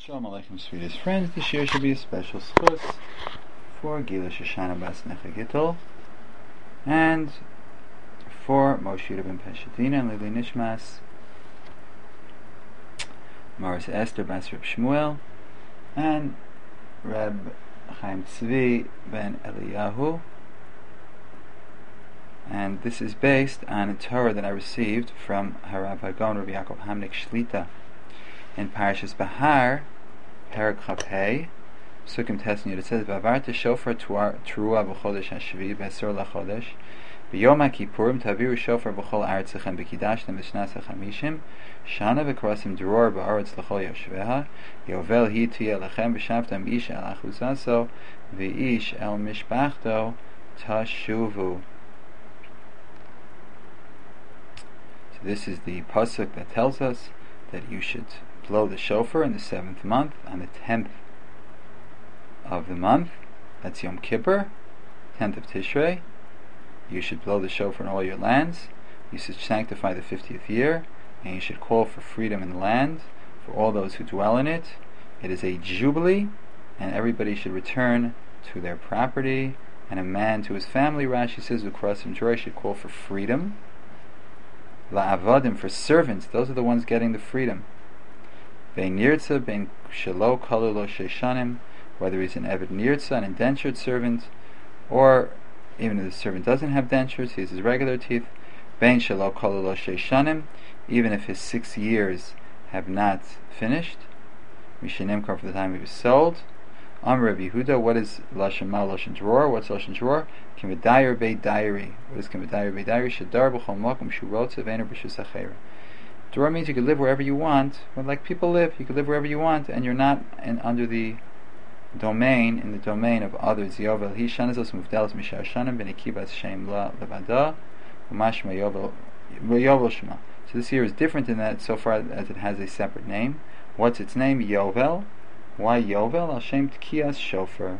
Shalom Aleichem, sweetest friends. This year should be a special schus for Gila Shoshana Bas Necha Gittel and for Moshe Yehuda ben Peshatina and Lili Nishmas, Maris Esther Bas Reb Shmuel, and Reb Chaim Tzvi ben Eliyahu. And this is based on a Torah that I received from Harav Hagon Rabbi Yaakov Hamnik Shlita in Parashas Bahar, Perek Chapei, Psukim Tesniyot. It says, "V'avarta shofar teruah b'chodesh hashvi b'esor lachodesh b'yom ha'kippurim taviru shofar b'chol aretzechem b'kidashtem b'shnas ha'chamishim shana v'karasim dror ba'aretz l'chol yoshveha yovel hi tiyeh lechem v'shavtam ish el achuzaso v'ish el mishpachto tashuvu." So this is the pasuk that tells us that you should blow the shofar in the 7th month, on the 10th of the month. That's Yom Kippur, 10th of Tishrei. You should blow the shofar in all your lands. You should sanctify the 50th year, and you should call for freedom in the land for all those who dwell in it. It is a jubilee, and everybody should return to their property, and a man to his family. Rashi says, Ukras and Joy should call for freedom. La'avadim, for servants, those are the ones getting the freedom. Bein nirtza, bein shelo kalulo sheishanim, whether he's an eved nirtza, an indentured servant, or even if the servant doesn't have dentures, he has his regular teeth. Bein shelo kalulo sheishanim, even if his 6 years have not finished. Mishenimkar, for the time he was sold. Amr Rabbi Yehuda, what is lashon ma, lashon dror? What's lashon dror? Kimadayer bei diary. What is kimadayer bei diary? Shadar b'chol makom shurot zevener b'shus achera. Dror means you could live wherever you want. But like people live, you could live wherever you want, and you're not under the domain, in the domain of others. Yovel hi shanazos muvdelas mishar shanim b'nekibas shem la levada umashma yovel shema. So this year is different in that so far as it has a separate name. What's its name? Yovel. Why Yovel? Al Shem Tkiyas Shofar.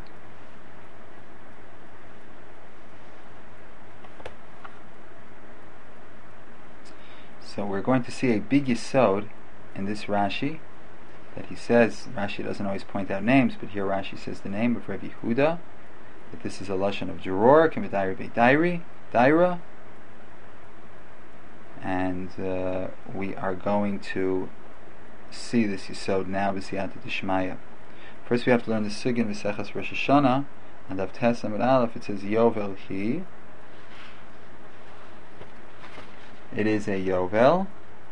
So we're going to see a big yesod in this Rashi, that he says, Rashi doesn't always point out names, but here Rashi says the name of Rabbi Yehuda, that this is a lashon of Jeror, Kimadairi Be'dairi, Daira, and we are going to see this yesod now b'siyata d'shmaya. First we have to learn the sugin v'seches Rosh Hashanah, and Av Tes Amud Aleph. It says Yovel Hi. It is a Yovel.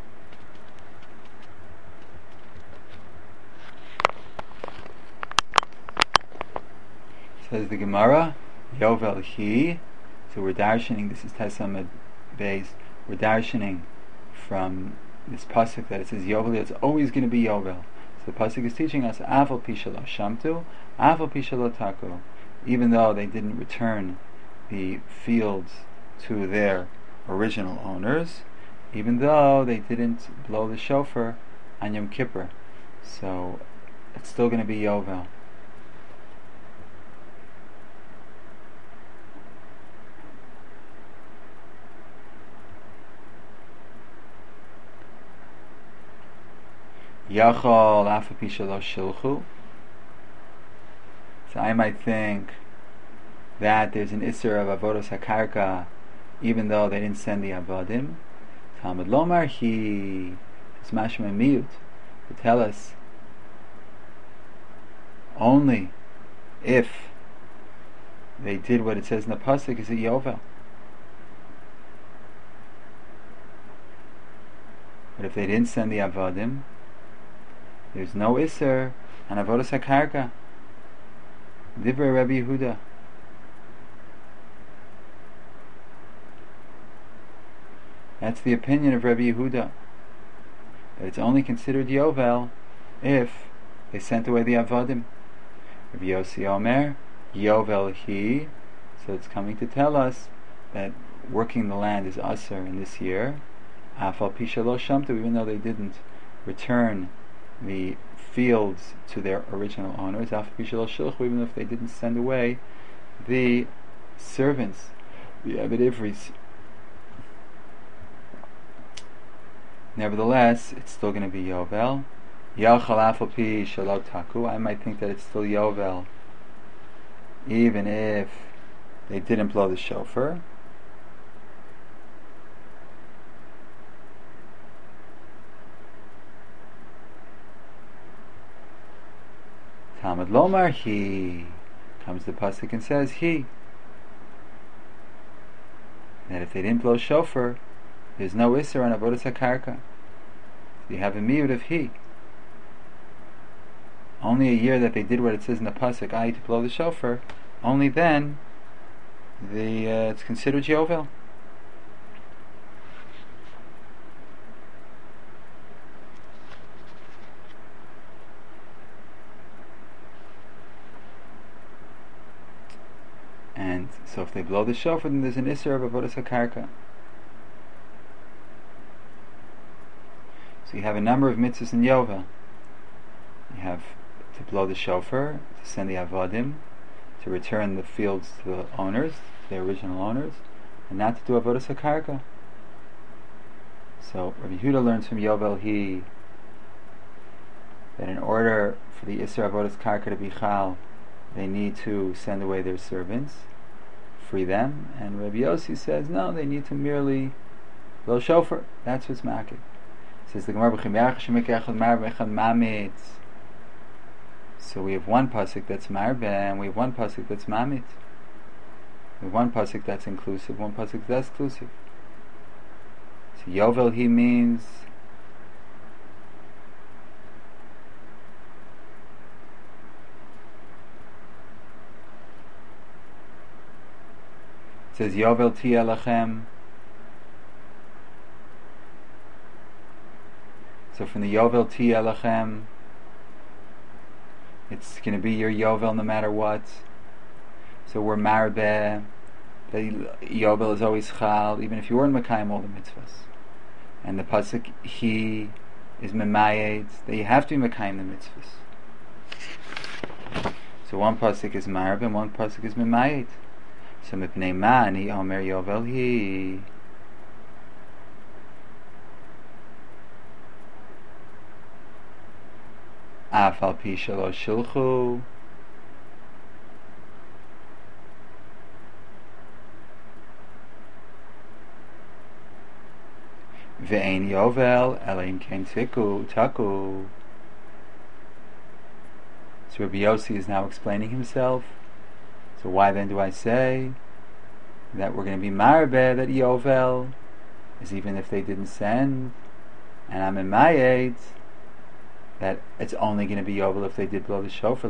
Says the Gemara, Yovel Hi. So we're darshaning, this is Tes Amud Beis, we're darshaning from this pasuk that it says Yovel, it's always going to be Yovel. So the pasuk is teaching us Aval Pishalo Shamtu, Aval Pishalo Taku. Even though they didn't return the fields to their original owners, even though they didn't blow the shofar on Yom Kippur, so it's still going to be Yovel. Yachol afapi shelo shilchu. So I might think that there's an isser of avodos hakarka, even though they didn't send the avodim. Talmud lomar he is mashma miut to tell us only if they did what it says in the pasuk is a yovel. But if they didn't send the avodim, there's no Isser on Avodas HaKarka. Divrei Rabbi Yehuda. That's the opinion of Rabbi Yehuda, that it's only considered Yovel if they sent away the Avodim. Rabbi Yossi Omer, Yovel Hi. So it's coming to tell us that working the land is Asr in this year. Afal Pi Shelo Shamtu, even though they didn't return the fields to their original owners, even if they didn't send away the servants, the Eved Ivris. Nevertheless, it's still going to be Yovel. Yachal afal pi shalot taku. I might think that it's still Yovel, even if they didn't blow the shofar. Talmud Lomar, he comes the pasuk and says he, that if they didn't blow shofar, there's no isser on avodas hakarka. You have a miyud of he. Only a year that they did what it says in the pasuk, to blow the shofar, only then it's considered Yovel. And so if they blow the shofar, then there's an isser of avodas hakarka. So you have a number of mitzvahs in Yovel. You have to blow the shofar, to send the avodim, to return the fields to the owners, to their original owners, and not to do avodas hakarka. So Rabbi Yehuda learns from Yovel that in order for the isser avodas karka to be chal, they need to send away their servants, free them, and Rabbi Yossi says no, they need to merely blow shofar. That's what's makid. Says the Gemara, so we have one pasuk that's marbe, and we have one pasuk that's mamit. We have one pasuk that's inclusive, one pasuk that's exclusive. So Yovel he means it says Yovel tiyeh lachem. So from the Yovel tiyeh lachem, it's going to be your Yovel no matter what. So we're marbeh. The Yovel is always chal, even if you weren't mekayim all the mitzvahs. And the pasuk he is memayed, that you have to be mekayim the mitzvahs. So one pasuk is marbeh and one pasuk is memayed. So mipnei mani omer Yovel he. Afal pi shalosh shilchu. Ve'ein Yovel elaim kein taku. So Rabbi Yossi is now explaining himself. So why then do I say that we're going to be marbeh that Yovel is even if they didn't send, and I'm in my aids that it's only going to be Yovel if they did blow the shofar,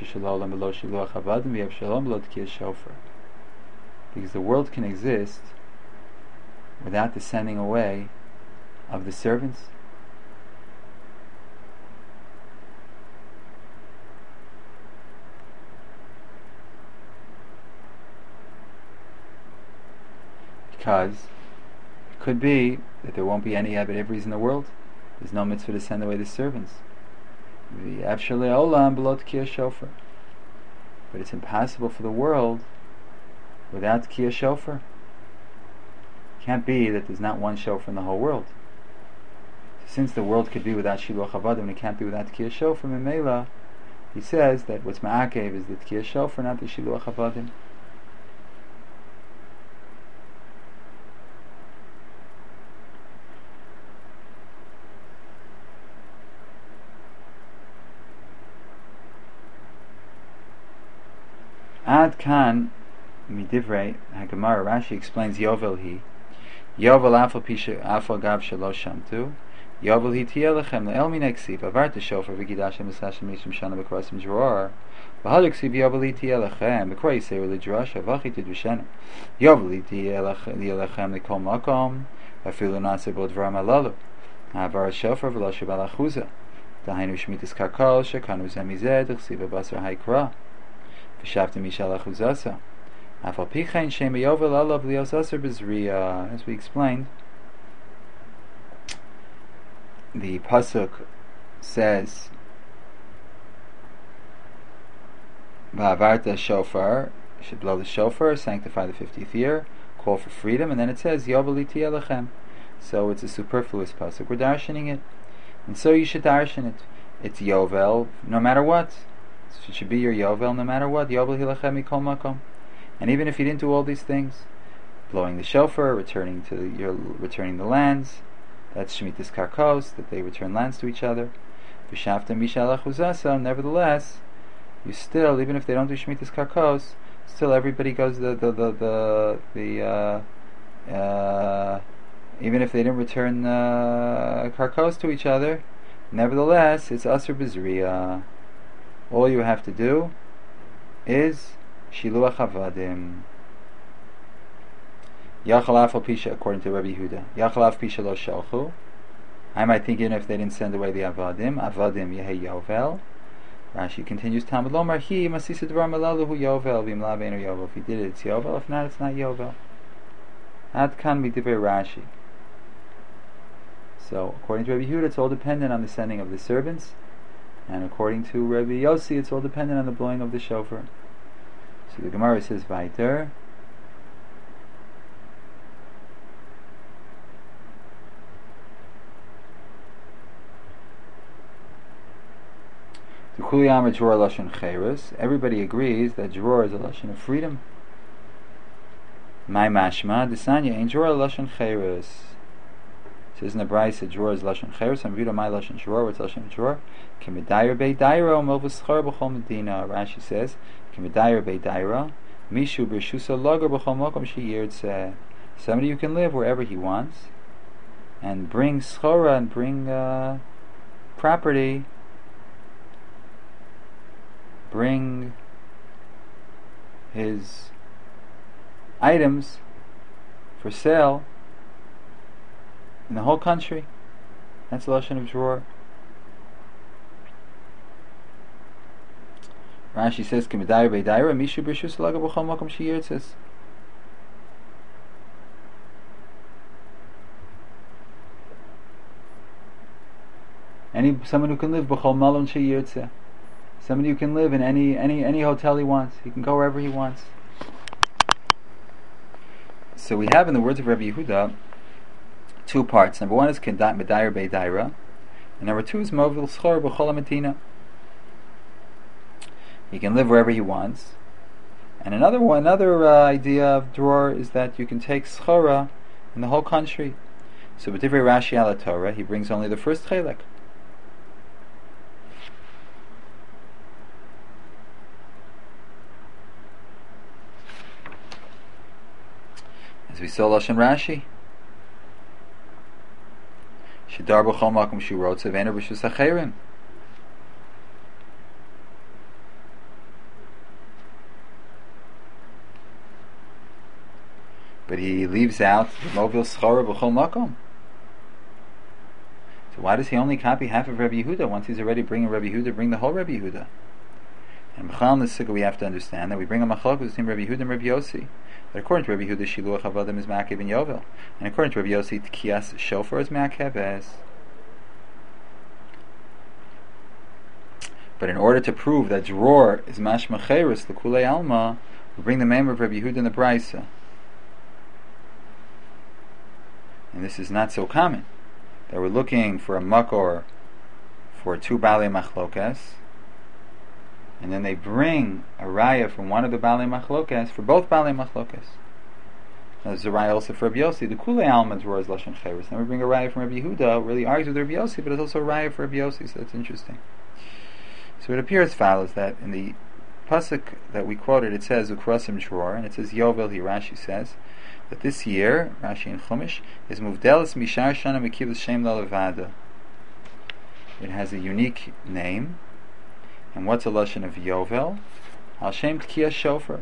because the world can exist without the sending away of the servants. Because it could be that there won't be any Abed Ivris in the world. There's no mitzvah to send away the servants. But it's impossible for the world without Tkiyah Shofar. It can't be that there's not one shofar in the whole world. Since the world could be without Shiluach Avadim, it can't be without Tkiyah Shofar. Memela, he says that what's ma'akev is the Tkiyah Shofar, not the Shiluach Avadim. Ad kan midivrei Hagemara. Rashi explains Yovel he. Yovel afal pisha afal gav shalosh shamtu. Yovel he tiyeh lechem le'el min eksiv avart shofar v'gidashem v'sashem mishum shana b'krasim dror. V'had eksiv Yovel he tiyeh lechem b'kra yiseru l'drasha v'achi tidvishena. Yovel he tiyeh lechem l'kol makom afilu naseh bo dvaram alalu. Avar shofar v'lo shebal achuza. Dahainu shmitas karkol shekanu zemizeh d'chsiv b'basar haikra. As we explained, the pasuk says Va'avarta shofar, you should blow the shofar, sanctify the 50th year, call for freedom, and then it says Yovel Tiyeh Lechem. So it's a superfluous pasuk. We're darshaning it, and so you should darshan it. it's Yovel no matter what. It should be your Yovel no matter what. Yovel hilachem mikol makom. And even if you didn't do all these things, blowing the shofar, returning the lands, that's Shemitah's Karkos, that they return lands to each other. V'shavta mishalach uzasa. Nevertheless, you still, even if they don't do Shemitah's Karkos, still everybody goes even if they didn't return Karkos to each other, nevertheless, it's Asr B'Zriya. All you have to do is Shiluach Avadim. Yachal Afal Pisha, according to Rabbi Yehuda. Yachal Af Pisha Lo Shalchu. I might think even if they didn't send away the Avadim Yehe Yovel. Rashi continues, Talmud Lomar Hi Masisa Dvar Malaluhu Yovel V'Imla Beinu Yovel. If he did it, it's Yovel. If not, it's not Yovel. Ad Kan Midivei Rashi. So, according to Rabbi Yehuda, it's all dependent on the sending of the servants, and according to Rabbi Yossi, it's all dependent on the blowing of the shofar. So the Gemara says, Vaiter. Everybody agrees that Dror is a lashon of freedom. My mashma, Desanya, ain't Dror a lashon cheres. It says in the Brayse, Dror is lashon cheres. I'm reading my lashon Dror. What's lashon Dror? Kemidayer bei dairo movuschar b'chol medina. Rashi says, Kemidayer bei dairo mishu b'shusa lager b'chol mokom sheyirdse. Somebody who can live wherever he wants and bring schora and bring property. Bring his items for sale in the whole country. That's the lashon of Dror. Rashi says, "K'medayer be'daira mishu b'rishus laga b'chol makom sheyirzes." Someone who can live b'chol malon sheyirzeh. Somebody who can live in any hotel he wants. He can go wherever he wants. So we have in the words of Rabbi Yehuda two parts. Number one is Medayer Be'daira, and number two is Movil Schor B'chol HaMedina. He can live wherever he wants. And another idea of Dror is that you can take Schora in the whole country. So B'divrei Rashi ala Torah, he brings only the first chelek. As we saw Lashon Rashi, Shedar b'chol makom shurotze v'ener b'shus hacherim. But he leaves out the movil schora b'chol makom. So why does he only copy half of Rabbi Yehuda? Once he's already bringing Rabbi Yehuda, bring the whole Rabbi Yehuda. And B'chal in the Sukkah we have to understand that we bring a machlok between Rabbi Yehuda and Rabbi Yossi. But according to Rabbi Yehuda, Shiluach Avadim is Ma'akev and Yovel. And according to Rabbi Yossi, Tkiyas Shofar is Ma'akev. But in order to prove that Dror is Mashma Cheres, the Kulei Alma, we bring the name of Rabbi Yehuda in the Brayse. And this is not so common. That we're looking for a makor for two Balei Machlokas, and then they bring a raya from one of the Balei Machlokas for both Balei Machlokas. Now there's a raya also for Rabbi Yossi. The Kulei Alma Dror is Lashon Cheres. Then we bring a raya from Rabbi Yehuda, really argues with Rabbi Yossi, but it's also a raya for Rabbi Yossi, so that's interesting. So it appears follows that in the pasuk that we quoted, it says Ukrosim Dror, and it says Yovel. Here Rashi says that this year, Rashi in Chumash, is Muvdelis Mishar Shana Mekivus Shem Lalevada. It has a unique name. And what's a lashon of Yovel? Al Shem Tkiyas Shofar.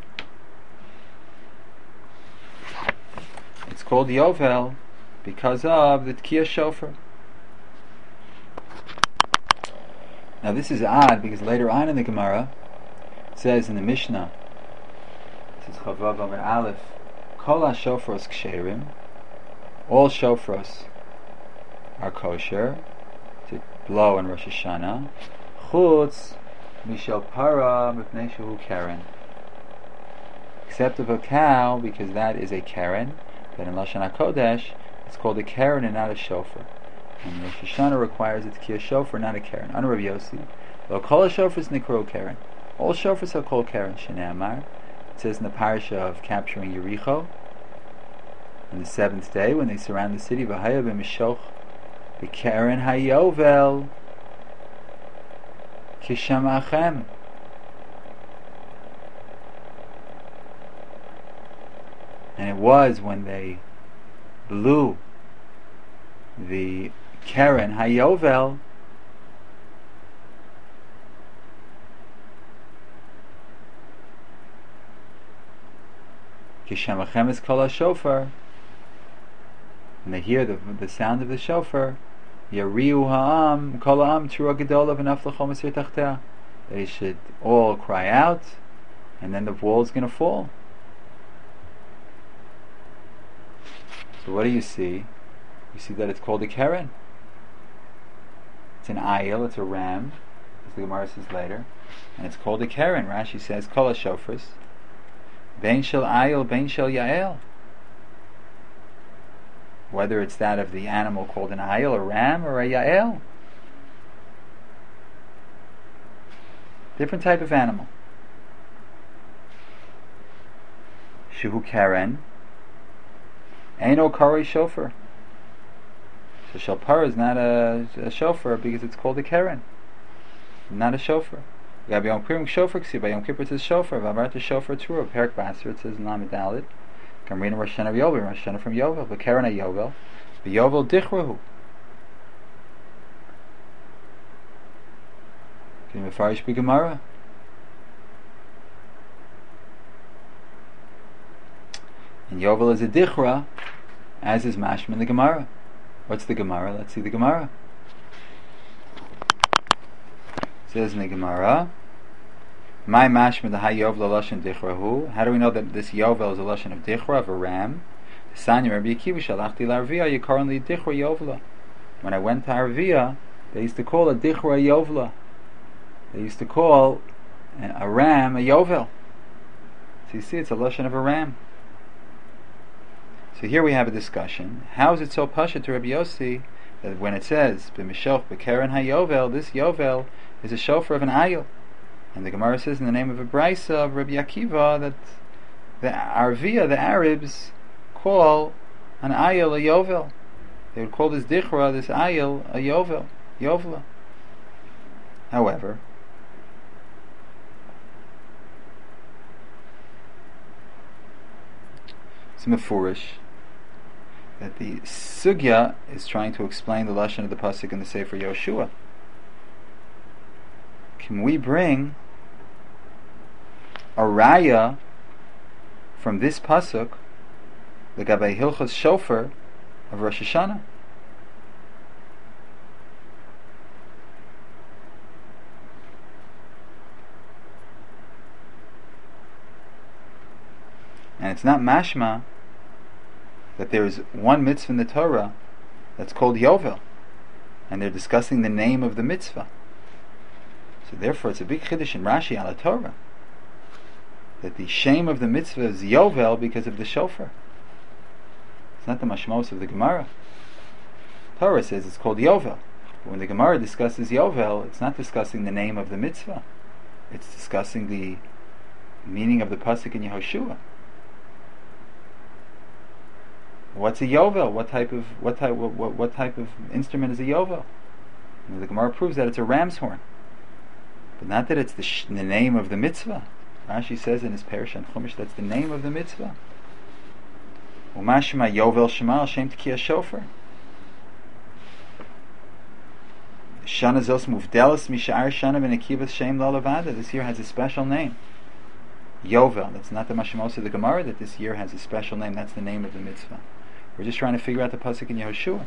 It's called Yovel because of the Tkiyas Shofar. Now this is odd because later on in the Gemara it says in the Mishnah, it says Chavav Amar Aleph, Kol HaShofros Ksherim, all shofros are kosher to blow in Rosh Hashanah, Chutz Mishal Para Mipnei Shehu Keren, except of a cow, because that is a Keren. But in Lashon HaKodesh it's called a Keren and not a shofar. And Rosh Hashanah requires it to be a shofar, not a keren. On Rabbi Yossi, lo kol shofars nikro keren. All shofars are called keren. Shnei Amar. It says in the parasha of capturing Yericho, on the seventh day when they surround the city, v'haya b'mishoch b'keren hayovel kishamachem. And it was when they blew the keren hayovel, kishamachem is kol shofar. And they hear the sound of the shofar, Yariu ha'am kol ha'am tzura gedola v'naflachom asir tachtea. They should all cry out, and then the wall is going to fall. So what do you see? You see that it's called a keren. It's an ayil, it's a ram, as the Gemara says later, and it's called a keren. Rashi says kol ha'shofars bein shel ayil bein shel yael. Whether it's that of the animal called an ayil, a ram, or a yael. Different type of animal. Shehu keren, eino karei shofar. So shalpar is not a shofar because it's called a keren, not a shofar. By Yom Kippur shofar, by Yom Kippur it says shofar. V'amarta shofar tzura. Perak Basar it says in Lamed Dalet. Kamrina Rosh Hashanah Yovel, Rosh Hashanah from Yovel, V'keren HaYovel, V'yovel Dichrahu. Can you mefarish b'Gemara? And Yovel is a Dichra, as is Mashma in the Gemara. What's the Gemara? Let's see the Gemara. It says in the Gemara, my mashma the hayovel lashon dichrahu. How do we know that this yovel is a lashon of dichra, of a ram? Sanya Rabbi Akiva shalachti l'arvia. You currently dichra yovla. When I went to Arvia, they used to call a dichra yovla. They used to call a ram a yovel. So you see, it's a lashon of a ram. So here we have a discussion. How is it so pasha to Rabbi Yossi that when it says b'mishoch b'keren hayovel, this yovel is a shofar of an ayil? And the Gemara says in the name of a brisa of Rabbi Akiva that the Arvia, the Arabs, call an ayil a yovel. They would call this dichra, this ayil, a yovel, yovla. However, it's mefurish that the sugya is trying to explain the lashon of the pasuk in the Sefer Yoshua. Can we bring a raya from this pasuk, the Gabay Hilchos Shofar of Rosh Hashanah? And it's not mashma that there is one mitzvah in the Torah that's called Yovel, and they're discussing the name of the mitzvah. So therefore it's a big chiddush in Rashi ala Torah that the shame of the mitzvah is Yovel because of the shofar. It's not the mashmos of the Gemara. Torah says it's called Yovel. But when the Gemara discusses Yovel, it's not discussing the name of the mitzvah. It's discussing the meaning of the pasuk in Yehoshua. What's a Yovel? What type of instrument is a Yovel? And the Gemara proves that it's a ram's horn. But not that it's the name of the mitzvah. Rashi says in his Perush and Chumash that's the name of the mitzvah. Umashma Yovel Shema Shem T'kiya Shofar. Shana Zos Muvdelis Mishar Shana Ben Akivas Shem Lalavada. This year has a special name. Yovel. That's not the mashmos of the Gemara that this year has a special name. That's the name of the mitzvah. We're just trying to figure out the pasuk in Yehoshua.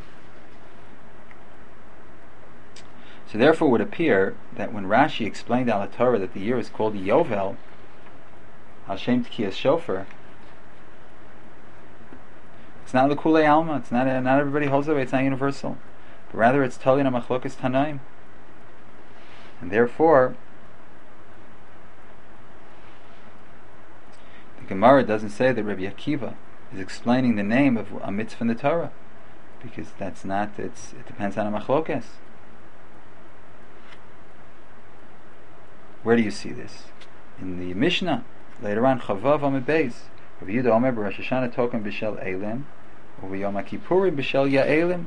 So therefore it would appear that when Rashi explained al Torah that the year is called Yovel, Hashem T'kiyas Shofar, it's not the Kulei Alma, it's not everybody holds that way, it's not universal, but rather it's Talina Machlokas Tanaim. And therefore the Gemara doesn't say that Rabbi Akiva is explaining the name of a mitzvah in the Torah. because that's not. It depends on a machlokes. Where do you see this? In the Mishnah later on, Chavav Amid Beis. Rabbi Yehuda Omer Rosh Hashanah Token B'Shel Elim, over Yom Kippurim B'Shel Ya'elim.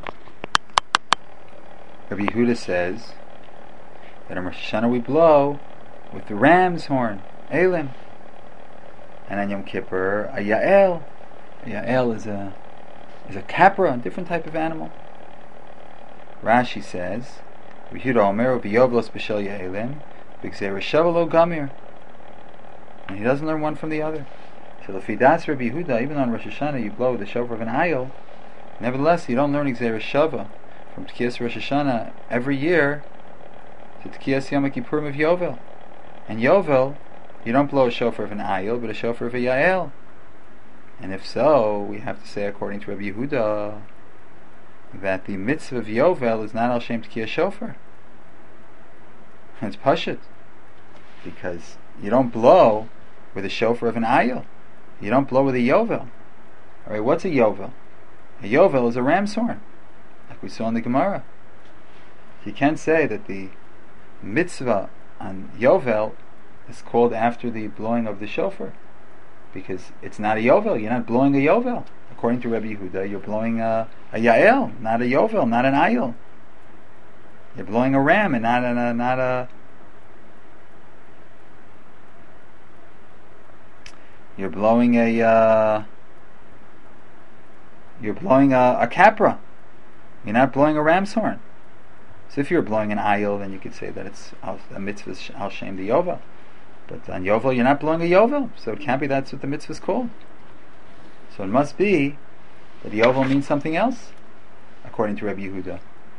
Rabbi Yehuda says that on Rosh Hashanah we blow with the ram's horn, Elim, and on Yom Kippur a Ya'el. A Ya'el is a capra, a different type of animal. Rashi says, Rabbi Yehuda Omer B'Yovlos B'Shel Ya'elim, B'Gzeira Shava Lo Gamir, and he doesn't learn one from the other. So the Fidas Rabbi Yehuda, even on Rosh Hashanah you blow with the shofar of an ayil, nevertheless you don't learn Gzeira Shava from Tkiyas Rosh Hashanah every year to Tkiyas Yom Kippurim of Yovel. And Yovel, you don't blow a shofar of an ayil, but a shofar of a Yael. And if so, we have to say according to Rabbi Yehuda that the mitzvah of Yovel is not al shem Tkiyas shofar. And it's pashut, because you don't blow with a shofar of an ayil. You don't blow with a yovel. Alright, what's a yovel? A yovel is a ram's horn, like we saw in the Gemara. You can't say that the mitzvah on yovel is called after the blowing of the shofar, because it's not a yovel. You're not blowing a yovel. According to Rabbi Yehuda, you're blowing a yael, not a yovel, not an ayil. You're blowing a ram and not a You're blowing a capra. You're not blowing a ram's horn. So if you're blowing an ayil, then you could say that it's a mitzvah al shem the yovel. But on yovel, you're not blowing a yovel, so it can't be that's what the mitzvah is called. So it must be that yovel means something else, according to Rabbi Yehuda.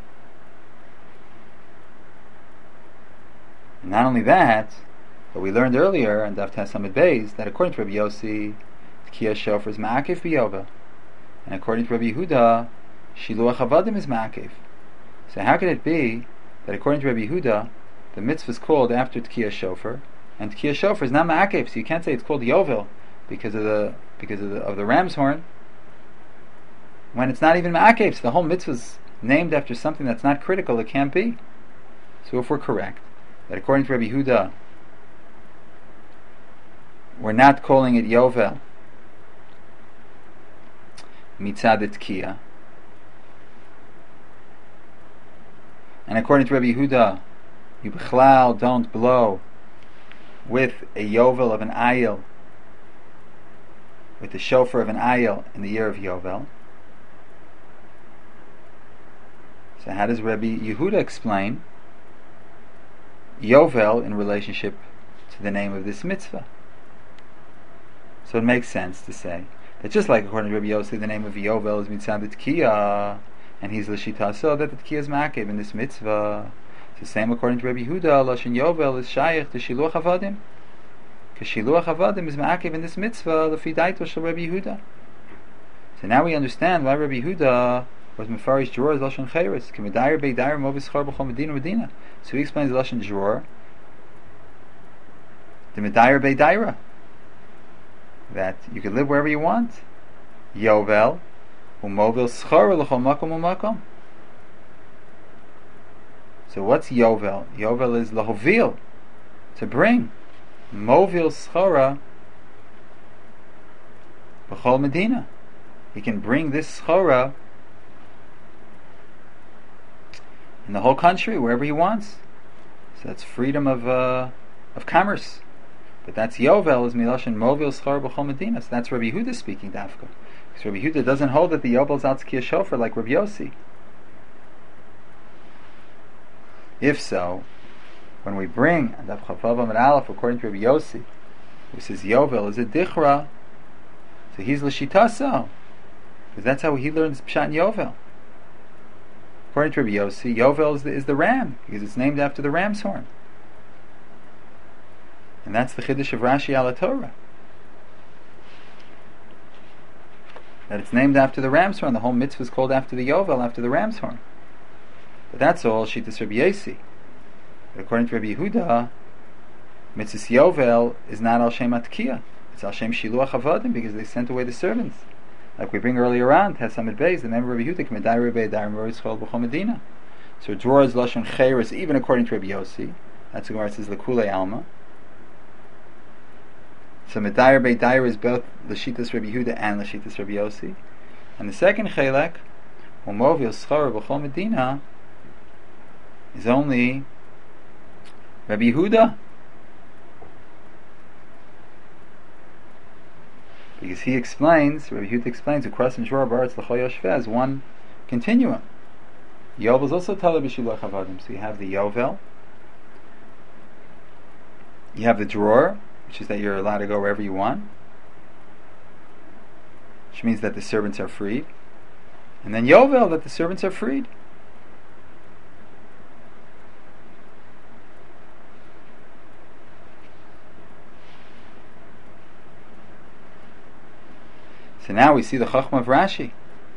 And not only that, but we learned earlier in Daf Tesamid Beis that according to Rabbi Yossi, Tkiyas shofar is ma'akev b'yovel, and according to Rabbi Yehuda, Shiluach Avadim is ma'akev. So how could it be that according to Rabbi Yehuda, the mitzvah is called after Tkiyas shofar, and Tkiyas shofar is not ma'akev? So you can't say it's called yovel because of the ram's horn, when it's not even ma'akev. So the whole mitzvah is named after something that's not critical. It can't be. So if we're correct that according to Rabbi Yehuda, we're not calling it yovel mitzad tkiyah, and according to Rabbi Yehuda, you b'chlal don't blow with a yovel of an ayil, with the shofar of an ayil in the year of yovel. So how does Rabbi Yehuda explain yovel in relationship to the name of this mitzvah? So it makes sense to say that just like according to Rabbi Yossi, the name of yovel is mitzad tkiyah, and he's l'shita, so that the tkiyah is ma'akev in this mitzvah. The same according to Rabbi Yehuda, lashon yovel is shayich to shiluach avadim, because shiluach avadim is ma'akev in this mitzvah l'fi daito shel Rabbi Yehuda. So now we understand why Rabbi Yehuda was mefarish dror as lashon cheres, k'medayer beidayer movis chor b'chol medina medina. So he explains lashon dror, the medayer beidayer, that you can live wherever you want. Yovel, umovil schar l'chol makom u'makom. So what's yovel? Yovel is lahovil, to bring. Movil schara b'chol medina. He can bring this schara in the whole country, wherever he wants. So that's freedom of commerce. But that's yovel is milashon movil schar b'chol medina. So that's Rabbi Yehuda speaking dafka. Because Rabbi Yehuda doesn't hold that the yovel is al tkiyah shofar like Rabbi Yossi. If so, when we bring Daf Chavav Amud Aleph according to Rabbi Yossi, who says yovel is a dichra, so he's l'shitaso, because that's how he learns pshat and yovel. According to Rabbi Yossi, yovel is the ram, because it's named after the ram's horn. And that's the chiddush of Rashi ala Torah, that it's named after the ram's horn. The whole mitzvah is called after the yovel, after the ram's horn. But that's all shittas Rabbi Yossi. But according to Rabbi Yehuda, mitzvah yovel is not al shem atkiyah. It's al shem shiluach avadim, because they sent away the servants. Like we bring earlier on, Tesamid Beis, the member of Rabbi Yehuda, K'medai Rabbi Dai Moritzchol B'chol Medina. So drawer is Lashon Cheres, even according to Rabbi Yossi. That's the Gemara says L'kulei Alma. So Medai Rabbi Dai is both L'shitas Rabbi Yehuda and L'shitas Rabbi Yossi. And the second Chelek, Umovil Schor B'chol Medina, is only Rabbi Yehuda. Because he explains, Rabbi Yehuda explains, across in Shor Baratz L'chol Yoshveh as one continuum. Yovel is also Tala B'Shilach Avadim. So you have the Yovel, you have the drawer, which is that you're allowed to go wherever you want, which means that the servants are freed. And then Yovel, that the servants are freed. So now we see the Chachma of Rashi.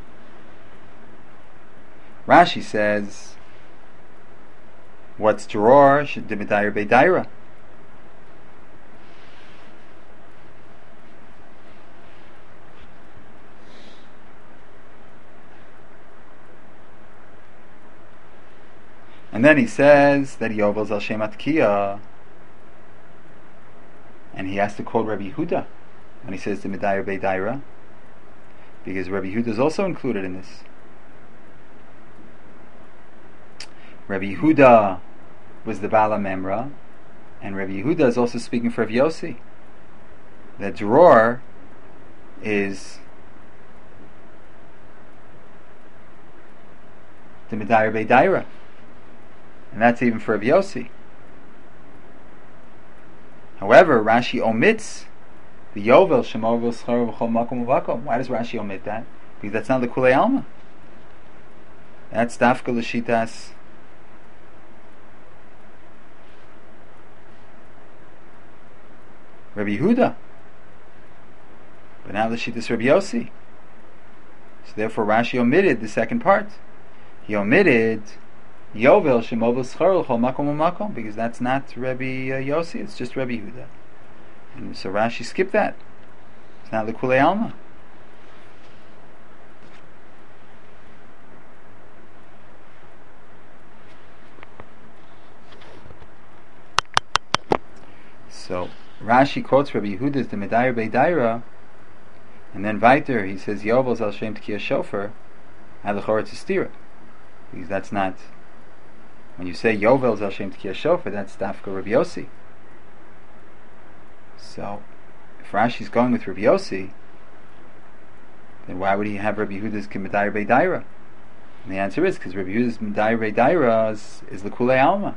Rashi says, what's drawer should Dimidayr Beidaira. And then he says that Yovel's al Shem Atkiya, and he has to quote Rabbi Yehuda when he says Dimidayr Beidaira, because Rabbi Yehuda is also included in this. Rabbi Yehuda was the Bala Memra, and Rabbi Yehuda is also speaking for Rav Yossi. The drawer is the Medayr Beidaira, and that's even for Rav Yossi. However, Rashi omits the Yovel Shemovel Schar V'chol Makom Uvakom. Why does Rashi omit that? Because that's not the Kulei Alma. That's Dafka L'Shitas Rabbi Yehuda, but now L'Shitas Rabbi Yossi. So therefore Rashi omitted the second part. He omitted Yovel Shemovel Schar V'chol Makom Uvakom, because that's not Rabbi Yossi, it's just Rabbi Yehuda. And so Rashi skipped that. It's not the Kulei Alma. So Rashi quotes Rabbi Yehuda's the Medayr Beidaira, and then Viter he says Yovel's al Shem T'kiya Shofar Alechor it's a stira, because that's not, when you say Yovel's al Shem T'kiya Shofar, that's Dafka Rabbi Yossi. So, if Rashi's going with Rabbi Yossi, then why would he have Rabbi Yehuda's Medayr Beidaira? And the answer is because Rabbi Yehuda's Medayr Beidaira is the Kulei Alma.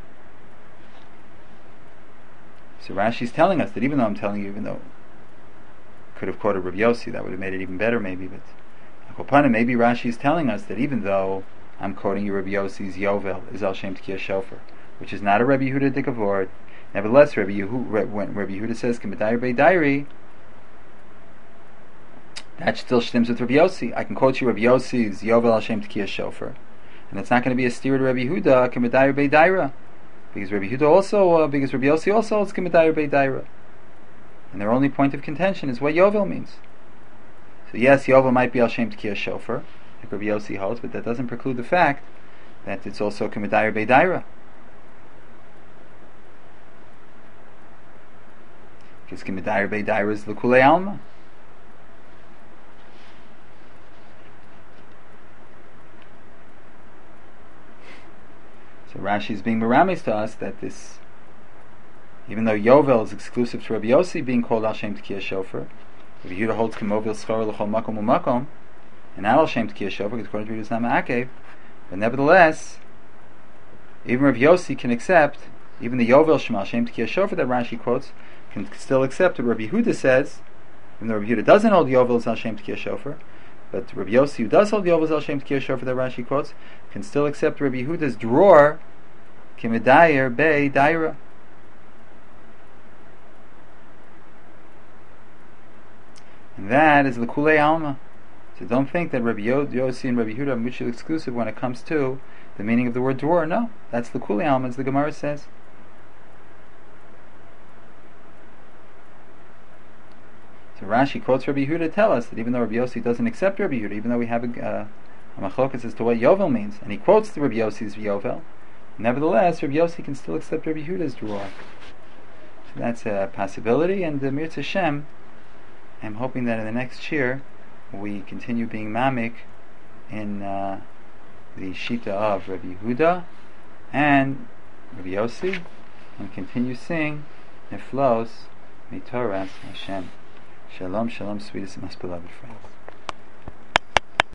So Rashi's telling us that even though I'm telling you, even though I could have quoted Rabbi Yossi, that would have made it even better maybe, but maybe Rashi's telling us that even though I'm quoting you Rabbi Yossi's Yovel is al Shem T'kiya Shofar, which is not a Rabbi Yehuda Dikavort, nevertheless, when Rabbi Yehuda says K'medayr Beidairi, that still stems with Rabbi Yossi. I can quote you Rabbi Yossi's Yovel al Shem T'kiya Shofar, and it's not going to be a steer to Rabbi Yehuda K'medayr Beidaira, because Rabbi Yehuda also, because Rabbi Yossi also holds K'medayr Beidaira, and their only point of contention is what Yovel means. So yes, Yovel might be al Shem T'kiya Shofar, like Rabbi Yossi holds, but that doesn't preclude the fact that it's also K'medayr Beidaira. Because K'medayr Beidaira is the Kulei Alma. So Rashi is being meramis to us that this, even though Yovel is exclusive to Rabbi Yossi being called al Shem T'kiya Shofar, Rabbi Yehuda holds K'movel Schar L'chol Makom U'Makom, and not al Shem T'kiya Shofar, because according to Yehuda's Nama Akev, but nevertheless, even Rabbi Yossi can accept, even the Yovel Shema al Shem T'kiya Shofar that Rashi quotes, can still accept what Rabbi Yehuda says, even though Rabbi Yehuda doesn't hold Yovel al Shem T'kiya Shofar, but Rabbi Yossi, who does hold Yovel al Shem T'kiya Shofar that Rashi quotes, can still accept Rabbi Yehuda's drawer K'medayr Beidaira. And that is the Kulei Alma. So don't think that Rabbi Yossi and Rabbi Yehuda are mutually exclusive when it comes to the meaning of the word drawer. No, that's the Kulei Alma, as the Gemara says. So Rashi quotes Rabbi Yehuda to tell us that even though Rabbi Yossi doesn't accept Rabbi Yehuda, even though we have a machlokas as to what Yovel means, and he quotes the Rabbi Yossi's Yovel, nevertheless Rabbi Yossi can still accept Rabbi Yehuda's dror. So that's a possibility, and the Mirz Hashem, I'm hoping that in the next year we continue being mamik in the Shita of Rabbi Yehuda and Rabbi Yossi, and continue seeing Niflos Mitoras Hashem. Shalom, shalom, sweetest and most beloved friends.